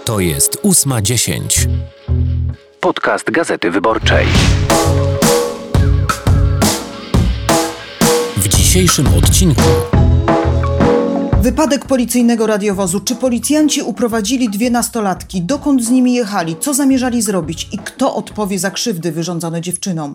To jest 8:10. Podcast Gazety Wyborczej. W dzisiejszym odcinku. Wypadek policyjnego radiowozu. Czy policjanci uprowadzili dwie nastolatki? Dokąd z nimi jechali? Co zamierzali zrobić? I kto odpowie za krzywdy wyrządzone dziewczynom?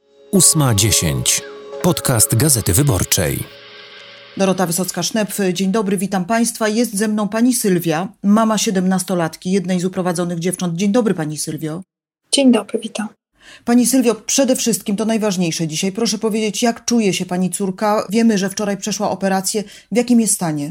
8:10. Podcast Gazety Wyborczej. Dorota Wysocka-Sznepf, dzień dobry, witam Państwa. Jest ze mną pani Sylwia, mama 17-latki, jednej z uprowadzonych dziewcząt. Dzień dobry pani Sylwio. Dzień dobry, witam. Pani Sylwio, przede wszystkim to najważniejsze dzisiaj. Proszę powiedzieć, jak czuje się pani córka? Wiemy, że wczoraj przeszła operację. W jakim jest stanie?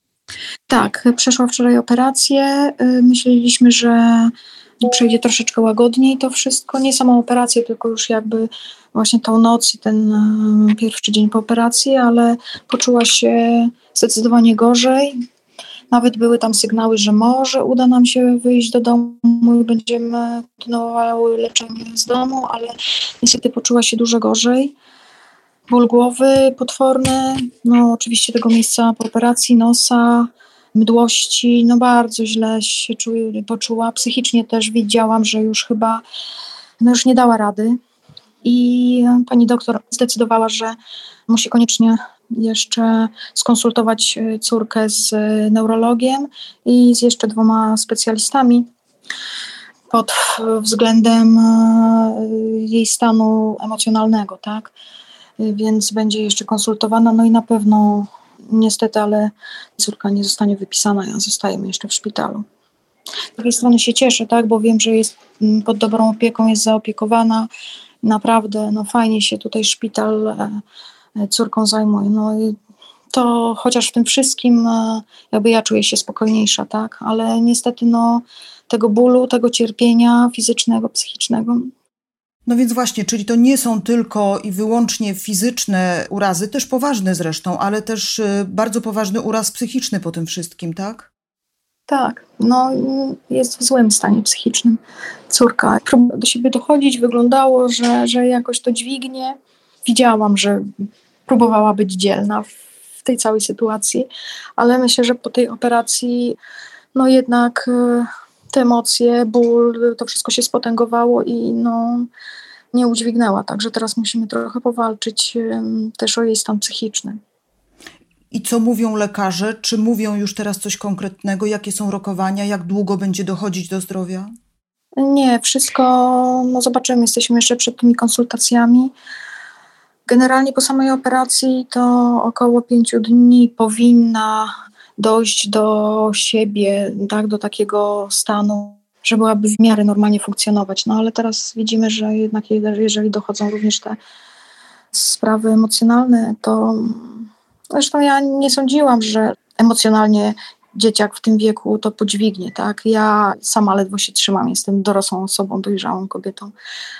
Tak, przeszła wczoraj operację. Myśleliśmy, że przejdzie troszeczkę łagodniej to wszystko. Nie samą operację, tylko już jakby właśnie tą noc i ten pierwszy dzień po operacji, ale poczuła się zdecydowanie gorzej. Nawet były tam sygnały, że może uda nam się wyjść do domu i będziemy kontynuowały leczenie z domu, ale niestety poczuła się dużo gorzej. Ból głowy potworny, oczywiście tego miejsca po operacji, nosa, mdłości, bardzo źle się poczuła. Psychicznie też widziałam, że już chyba już nie dała rady. I pani doktor zdecydowała, że musi koniecznie jeszcze skonsultować córkę z neurologiem i z jeszcze 2 specjalistami pod względem jej stanu emocjonalnego, tak? Więc będzie jeszcze konsultowana, i na pewno niestety, ale córka nie zostanie wypisana, a zostajemy jeszcze w szpitalu. Z drugiej strony się cieszę, tak, bo wiem, że jest pod dobrą opieką, jest zaopiekowana. Naprawdę, fajnie się tutaj szpital córką zajmuje. I to chociaż w tym wszystkim jakby ja czuję się spokojniejsza, tak, ale niestety tego bólu, tego cierpienia fizycznego, psychicznego. No więc właśnie, czyli to nie są tylko i wyłącznie fizyczne urazy, też poważne zresztą, ale też bardzo poważny uraz psychiczny po tym wszystkim, tak? Tak, jest w złym stanie psychicznym córka. Próbowała do siebie dochodzić, wyglądało, że jakoś to dźwignie. Widziałam, że próbowała być dzielna w tej całej sytuacji, ale myślę, że po tej operacji jednak te emocje, ból, to wszystko się spotęgowało i nie udźwignęła. Także teraz musimy trochę powalczyć też o jej stan psychiczny. I co mówią lekarze? Czy mówią już teraz coś konkretnego? Jakie są rokowania? Jak długo będzie dochodzić do zdrowia? Nie, wszystko zobaczymy. Jesteśmy jeszcze przed tymi konsultacjami. Generalnie po samej operacji to około 5 dni powinna dojść do siebie, tak, do takiego stanu, że byłaby w miarę normalnie funkcjonować. Ale teraz widzimy, że jednak jeżeli dochodzą również te sprawy emocjonalne, to zresztą ja nie sądziłam, że emocjonalnie dzieciak w tym wieku to podźwignie, tak. Ja sama ledwo się trzymam, jestem dorosłą osobą, dojrzałą kobietą,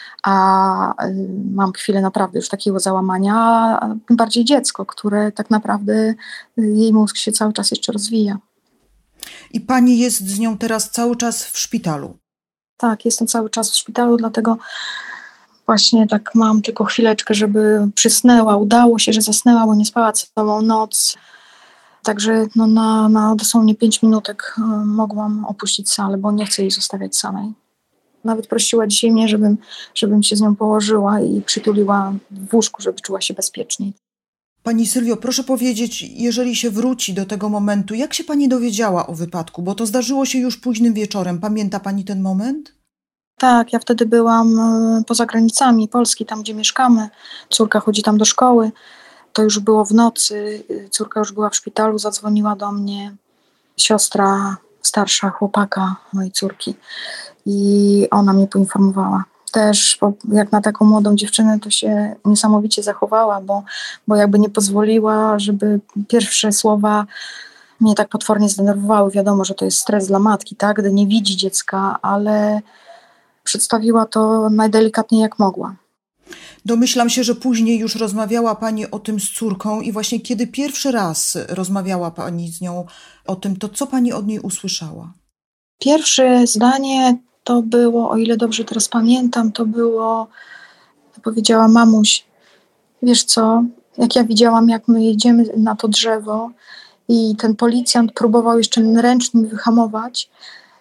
a mam chwilę naprawdę już takiego załamania, a tym bardziej dziecko, które tak naprawdę jej mózg się cały czas jeszcze rozwija. I pani jest z nią teraz cały czas w szpitalu? Tak, jestem cały czas w szpitalu, dlatego właśnie tak mam tylko chwileczkę, żeby przysnęła. Udało się, że zasnęła, bo nie spała całą noc. Także na dosłownie 5 minutek mogłam opuścić salę, bo nie chcę jej zostawiać samej. Nawet prosiła dzisiaj mnie, żebym się z nią położyła i przytuliła w łóżku, żeby czuła się bezpieczniej. Pani Sylwio, proszę powiedzieć, jeżeli się wróci do tego momentu, jak się pani dowiedziała o wypadku? Bo to zdarzyło się już późnym wieczorem. Pamięta pani ten moment? Tak, ja wtedy byłam poza granicami Polski, tam gdzie mieszkamy. Córka chodzi tam do szkoły. To już było w nocy. Córka już była w szpitalu, zadzwoniła do mnie siostra starsza chłopaka mojej córki i ona mnie poinformowała. Też jak na taką młodą dziewczynę to się niesamowicie zachowała, bo jakby nie pozwoliła, żeby pierwsze słowa mnie tak potwornie zdenerwowały. Wiadomo, że to jest stres dla matki, tak, gdy nie widzi dziecka, ale przedstawiła to najdelikatniej jak mogła. Domyślam się, że później już rozmawiała pani o tym z córką i właśnie kiedy pierwszy raz rozmawiała pani z nią o tym, to co pani od niej usłyszała? Pierwsze zdanie to było, o ile dobrze teraz pamiętam, powiedziała: mamuś, wiesz co, jak ja widziałam, jak my jedziemy na to drzewo i ten policjant próbował jeszcze ręcznie wyhamować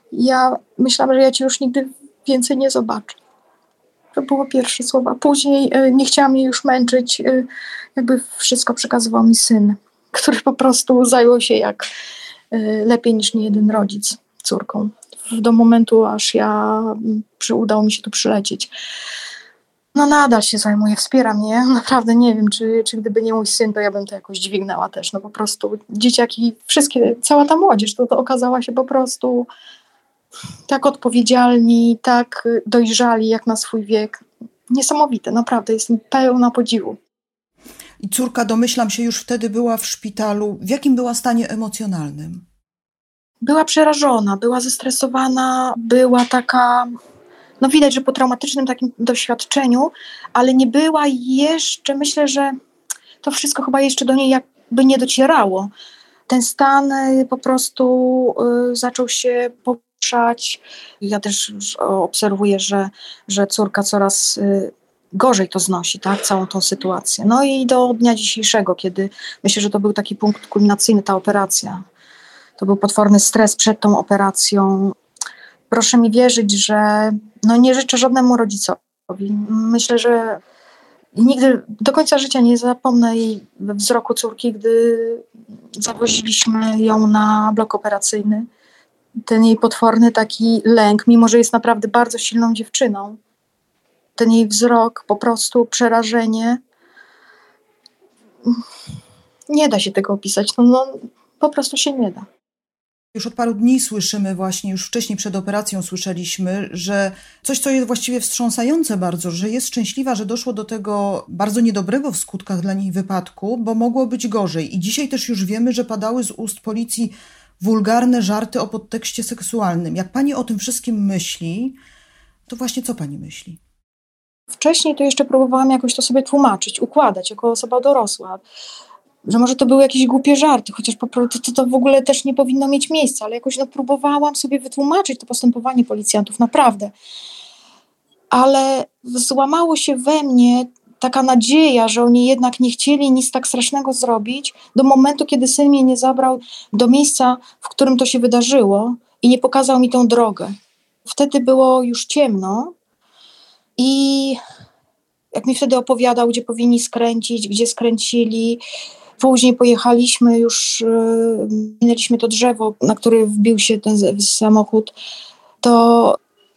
ja myślałam, że ja cię już nigdy więcej nie zobaczę. To było pierwsze słowa. Później nie chciałam jej już męczyć. Jakby wszystko przekazywał mi syn, który po prostu zajął się jak lepiej niż niejeden rodzic córką. Do momentu, aż udało mi się tu przylecieć. No nadal się zajmuję, wspiera mnie. Naprawdę nie wiem, czy gdyby nie mój syn, to ja bym to jakoś dźwignęła też. No po prostu dzieciaki, cała ta młodzież, to okazała się po prostu tak odpowiedzialni, tak dojrzali jak na swój wiek. Niesamowite, naprawdę, jestem pełna podziwu. I córka, domyślam się, już wtedy była w szpitalu. W jakim była stanie emocjonalnym? Była przerażona, była zestresowana, była taka, no widać, że po traumatycznym takim doświadczeniu, ale nie była jeszcze, myślę, że to wszystko chyba jeszcze do niej jakby nie docierało. Ten stan po prostu zaczął się polepszać. Ja też obserwuję, że córka coraz gorzej to znosi, tak, całą tą sytuację. No i do dnia dzisiejszego, kiedy myślę, że to był taki punkt kulminacyjny, ta operacja. To był potworny stres przed tą operacją. Proszę mi wierzyć, że nie życzę żadnemu rodzicowi. Myślę, że nigdy do końca życia nie zapomnę jej wzroku córki, gdy zawoziliśmy ją na blok operacyjny. Ten jej potworny taki lęk, mimo że jest naprawdę bardzo silną dziewczyną. Ten jej wzrok, po prostu przerażenie. Nie da się tego opisać. Po prostu się nie da. Już od paru dni słyszymy właśnie, już wcześniej przed operacją słyszeliśmy, że coś, co jest właściwie wstrząsające bardzo, że jest szczęśliwa, że doszło do tego bardzo niedobrego w skutkach dla niej wypadku, bo mogło być gorzej. I dzisiaj też już wiemy, że padały z ust policji wulgarne żarty o podtekście seksualnym. Jak pani o tym wszystkim myśli, to właśnie co pani myśli? Wcześniej to jeszcze próbowałam jakoś to sobie tłumaczyć, układać jako osoba dorosła. Że może to były jakieś głupie żarty, chociaż po prostu to w ogóle też nie powinno mieć miejsca, ale jakoś próbowałam sobie wytłumaczyć to postępowanie policjantów, naprawdę. Ale złamało się we mnie taka nadzieja, że oni jednak nie chcieli nic tak strasznego zrobić, do momentu, kiedy syn mnie nie zabrał do miejsca, w którym to się wydarzyło i nie pokazał mi tą drogę. Wtedy było już ciemno i jak mi wtedy opowiadał, gdzie powinni skręcić, gdzie skręcili. Później pojechaliśmy, już minęliśmy to drzewo, na które wbił się ten samochód. To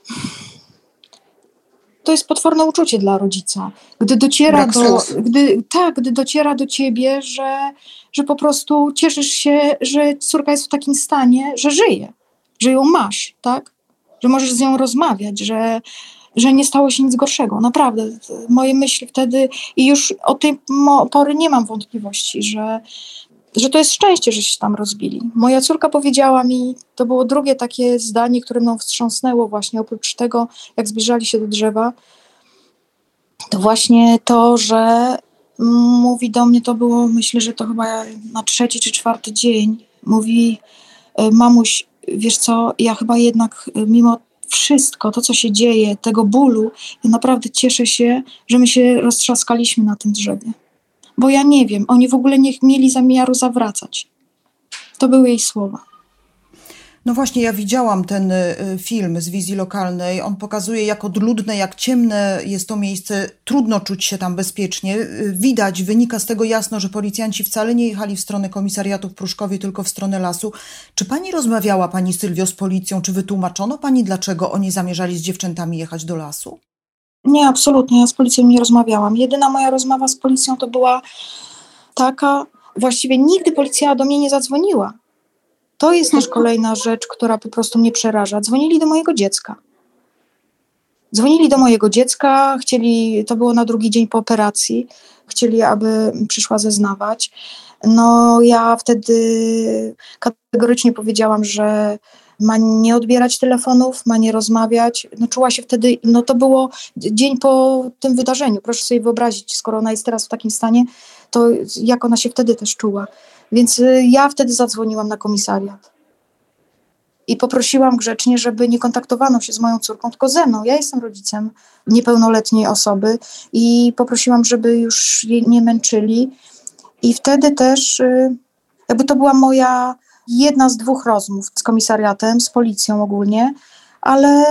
jest potworne uczucie dla rodzica. Gdy dociera do ciebie, że po prostu cieszysz się, że córka jest w takim stanie, że żyje, że ją masz, tak? Że możesz z nią rozmawiać, że nie stało się nic gorszego. Naprawdę, moje myśli wtedy i już od tej pory nie mam wątpliwości, że to jest szczęście, że się tam rozbili. Moja córka powiedziała mi, to było drugie takie zdanie, które mną wstrząsnęło właśnie, oprócz tego, jak zbliżali się do drzewa, to właśnie to, że mówi do mnie, to było, myślę, że to chyba na 3. czy 4. dzień, mówi: mamuś, wiesz co, ja chyba jednak mimo wszystko, to co się dzieje, tego bólu, ja naprawdę cieszę się, że my się roztrzaskaliśmy na tym drzewie. Bo ja nie wiem, oni w ogóle nie mieli zamiaru zawracać. To były jej słowa. No właśnie, ja widziałam ten film z wizji lokalnej. On pokazuje, jak odludne, jak ciemne jest to miejsce. Trudno czuć się tam bezpiecznie. Widać, wynika z tego jasno, że policjanci wcale nie jechali w stronę komisariatu w Pruszkowie, tylko w stronę lasu. Czy pani rozmawiała, pani Sylwio, z policją? Czy wytłumaczono pani, dlaczego oni zamierzali z dziewczętami jechać do lasu? Nie, absolutnie. Ja z policją nie rozmawiałam. Jedyna moja rozmowa z policją to była taka, właściwie nigdy policja do mnie nie zadzwoniła. To jest też kolejna rzecz, która po prostu mnie przeraża. Dzwonili do mojego dziecka. Chcieli, to było na 2. dzień po operacji, chcieli, aby przyszła zeznawać. No ja wtedy kategorycznie powiedziałam, że ma nie odbierać telefonów, ma nie rozmawiać. No czuła się wtedy, to było dzień po tym wydarzeniu. Proszę sobie wyobrazić, skoro ona jest teraz w takim stanie, to jak ona się wtedy też czuła. Więc ja wtedy zadzwoniłam na komisariat i poprosiłam grzecznie, żeby nie kontaktowano się z moją córką, tylko ze mną. Ja jestem rodzicem niepełnoletniej osoby i poprosiłam, żeby już jej nie męczyli. I wtedy też jakby to była moja jedna z 2 rozmów z komisariatem, z policją ogólnie, ale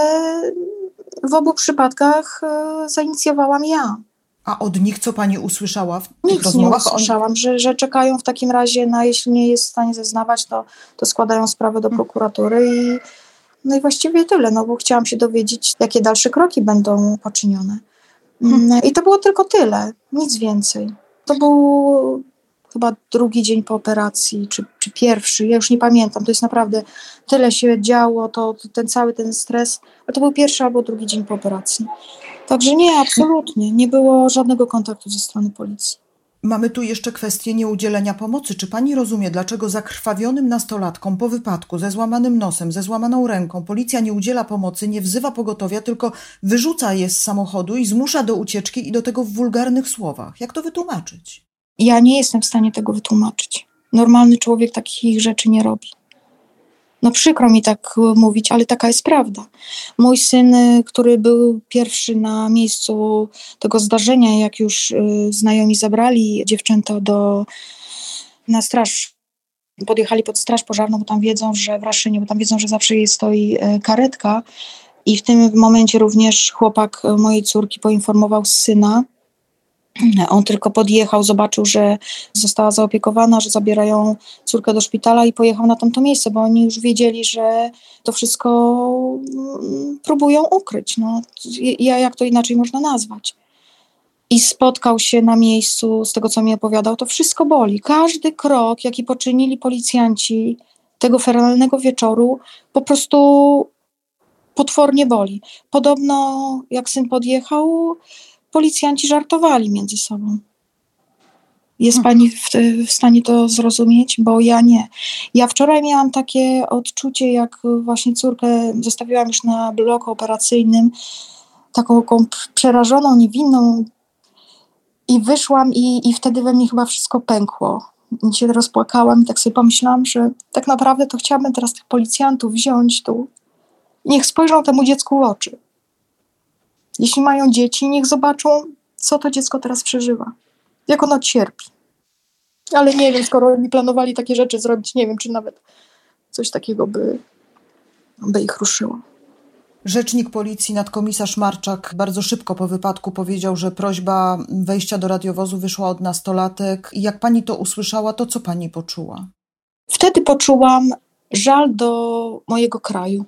w obu przypadkach zainicjowałam ja. A od nich co pani usłyszała w tych Nic rozmowach? nie usłyszałam, że czekają w takim razie jeśli nie jest w stanie zeznawać, to składają sprawę do prokuratury i właściwie tyle, bo chciałam się dowiedzieć, jakie dalsze kroki będą poczynione. I to było tylko tyle, nic więcej. To był chyba 2. dzień po operacji, czy pierwszy, ja już nie pamiętam, to jest naprawdę, tyle się działo, ten cały ten stres, ale to był 1. albo 2. dzień po operacji. Także nie, absolutnie, nie było żadnego kontaktu ze strony policji. Mamy tu jeszcze kwestię nieudzielenia pomocy. Czy pani rozumie, dlaczego zakrwawionym nastolatkom po wypadku, ze złamanym nosem, ze złamaną ręką, policja nie udziela pomocy, nie wzywa pogotowia, tylko wyrzuca je z samochodu i zmusza do ucieczki i do tego w wulgarnych słowach? Jak to wytłumaczyć? Ja nie jestem w stanie tego wytłumaczyć. Normalny człowiek takich rzeczy nie robi. Przykro mi tak mówić, ale taka jest prawda. Mój syn, który był pierwszy na miejscu tego zdarzenia, jak już znajomi zabrali dziewczęta na straż, podjechali pod straż pożarną, bo tam wiedzą, że w Raszynie, bo tam wiedzą, że zawsze stoi karetka i w tym momencie również chłopak mojej córki poinformował syna. On tylko podjechał, zobaczył, że została zaopiekowana, że zabierają córkę do szpitala i pojechał na tamto miejsce, bo oni już wiedzieli, że to wszystko próbują ukryć. Jak to inaczej można nazwać? I spotkał się na miejscu, z tego co mi opowiadał, to wszystko boli. Każdy krok, jaki poczynili policjanci tego feralnego wieczoru, po prostu potwornie boli. Podobno jak syn podjechał, policjanci żartowali między sobą. Jest pani w stanie to zrozumieć? Bo ja nie. Ja wczoraj miałam takie odczucie, jak właśnie córkę zostawiłam już na bloku operacyjnym, taką przerażoną, niewinną i wyszłam i wtedy we mnie chyba wszystko pękło. I się rozpłakałam i tak sobie pomyślałam, że tak naprawdę to chciałabym teraz tych policjantów wziąć tu i niech spojrzą temu dziecku w oczy. Jeśli mają dzieci, niech zobaczą, co to dziecko teraz przeżywa. Jak ono cierpi. Ale nie wiem, skoro oni planowali takie rzeczy zrobić, nie wiem, czy nawet coś takiego by ich ruszyło. Rzecznik policji nadkomisarz Marczak bardzo szybko po wypadku powiedział, że prośba wejścia do radiowozu wyszła od nastolatek. I jak pani to usłyszała, to co pani poczuła? Wtedy poczułam żal do mojego kraju.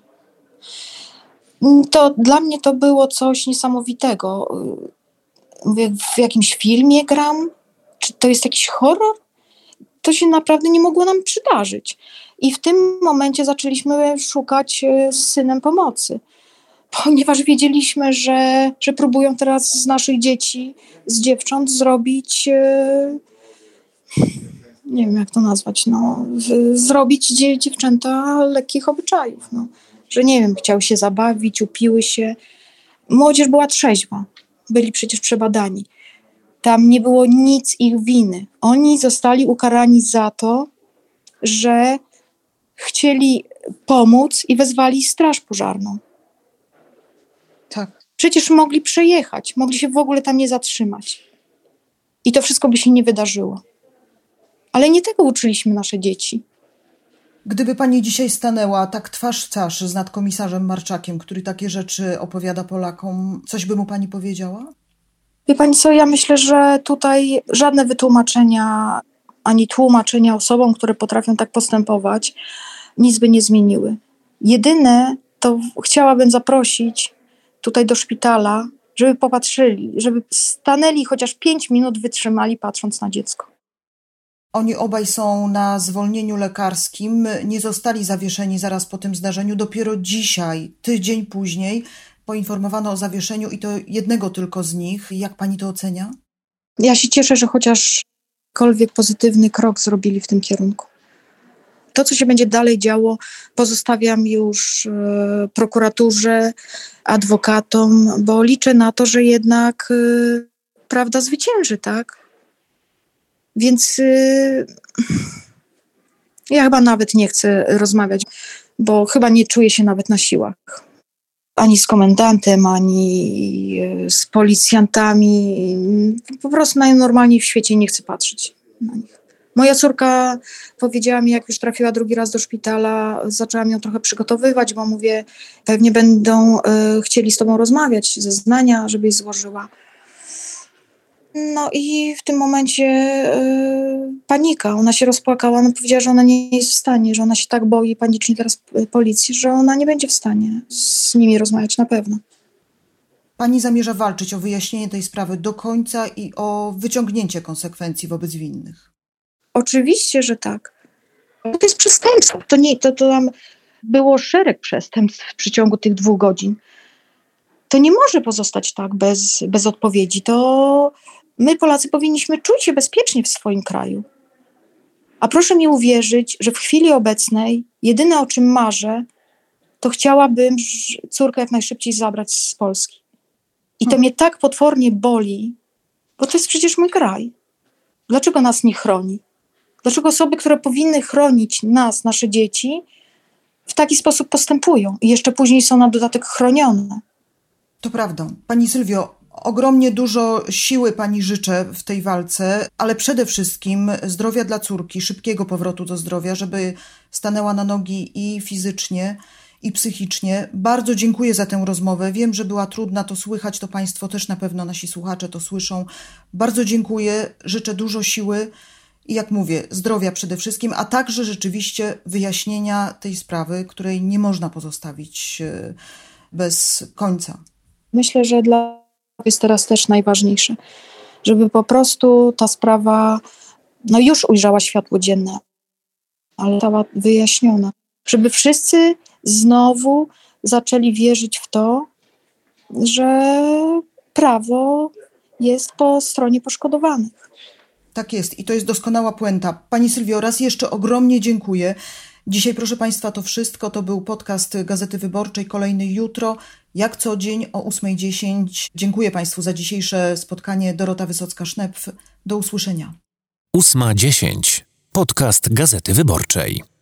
To dla mnie to było coś niesamowitego. Mówię, w jakimś filmie gram? Czy to jest jakiś horror? To się naprawdę nie mogło nam przydarzyć. I w tym momencie zaczęliśmy szukać z synem pomocy. Ponieważ wiedzieliśmy, że próbują teraz z naszych dzieci, z dziewcząt zrobić, nie wiem jak to nazwać, zrobić dziewczęta lekkich obyczajów. Że nie wiem, chciały się zabawić, upiły się. Młodzież była trzeźwa, byli przecież przebadani. Tam nie było nic ich winy. Oni zostali ukarani za to, że chcieli pomóc i wezwali straż pożarną. Tak. Przecież mogli przejechać, mogli się w ogóle tam nie zatrzymać. I to wszystko by się nie wydarzyło. Ale nie tego uczyliśmy nasze dzieci. Gdyby pani dzisiaj stanęła tak twarz w twarz z nadkomisarzem Marczakiem, który takie rzeczy opowiada Polakom, coś by mu pani powiedziała? Wie pani co, ja myślę, że tutaj żadne wytłumaczenia, ani tłumaczenia osobom, które potrafią tak postępować, nic by nie zmieniły. Jedyne to chciałabym zaprosić tutaj do szpitala, żeby popatrzyli, żeby stanęli chociaż 5 minut, wytrzymali patrząc na dziecko. Oni obaj są na zwolnieniu lekarskim, nie zostali zawieszeni zaraz po tym zdarzeniu. Dopiero dzisiaj, tydzień później, poinformowano o zawieszeniu i to jednego tylko z nich. Jak pani to ocenia? Ja się cieszę, że chociażkolwiek pozytywny krok zrobili w tym kierunku. To, co się będzie dalej działo, pozostawiam już prokuraturze, adwokatom, bo liczę na to, że jednak prawda zwycięży, tak? Więc ja chyba nawet nie chcę rozmawiać, bo chyba nie czuję się nawet na siłach. Ani z komendantem, ani z policjantami. Po prostu najnormalniej w świecie nie chcę patrzeć na nich. Moja córka powiedziała mi, jak już trafiła drugi raz do szpitala, zaczęłam ją trochę przygotowywać, bo mówię, pewnie będą chcieli z tobą rozmawiać, zeznania, żebyś złożyła. No i w tym momencie panika, ona się rozpłakała, ona powiedziała, że ona nie jest w stanie, że ona się tak boi panicznie teraz policji, że ona nie będzie w stanie z nimi rozmawiać na pewno. Pani zamierza walczyć o wyjaśnienie tej sprawy do końca i o wyciągnięcie konsekwencji wobec winnych. Oczywiście, że tak. To jest przestępstwo. To tam było szereg przestępstw w przeciągu tych 2 godzin. To nie może pozostać tak bez odpowiedzi. To my, Polacy, powinniśmy czuć się bezpiecznie w swoim kraju. A proszę mi uwierzyć, że w chwili obecnej jedyne, o czym marzę, to chciałabym córkę jak najszybciej zabrać z Polski. I to mnie tak potwornie boli, bo to jest przecież mój kraj. Dlaczego nas nie chroni? Dlaczego osoby, które powinny chronić nas, nasze dzieci, w taki sposób postępują i jeszcze później są na dodatek chronione? To prawda. Pani Sylwio, ogromnie dużo siły pani życzę w tej walce, ale przede wszystkim zdrowia dla córki, szybkiego powrotu do zdrowia, żeby stanęła na nogi i fizycznie, i psychicznie. Bardzo dziękuję za tę rozmowę. Wiem, że była trudna, to słychać, to państwo też na pewno, nasi słuchacze to słyszą. Bardzo dziękuję, życzę dużo siły i jak mówię, zdrowia przede wszystkim, a także rzeczywiście wyjaśnienia tej sprawy, której nie można pozostawić bez końca. Myślę, że dla jest teraz też najważniejsze, żeby po prostu ta sprawa już ujrzała światło dzienne, ale została wyjaśniona. Żeby wszyscy znowu zaczęli wierzyć w to, że prawo jest po stronie poszkodowanych. Tak jest i to jest doskonała puenta. Pani Sylwio, raz jeszcze ogromnie dziękuję. Dzisiaj, proszę Państwa, to wszystko. To był podcast Gazety Wyborczej, kolejny jutro, jak co dzień o 8:10. Dziękuję Państwu za dzisiejsze spotkanie. Dorota Wysocka-Sznepf. Do usłyszenia. 8:10. Podcast Gazety Wyborczej.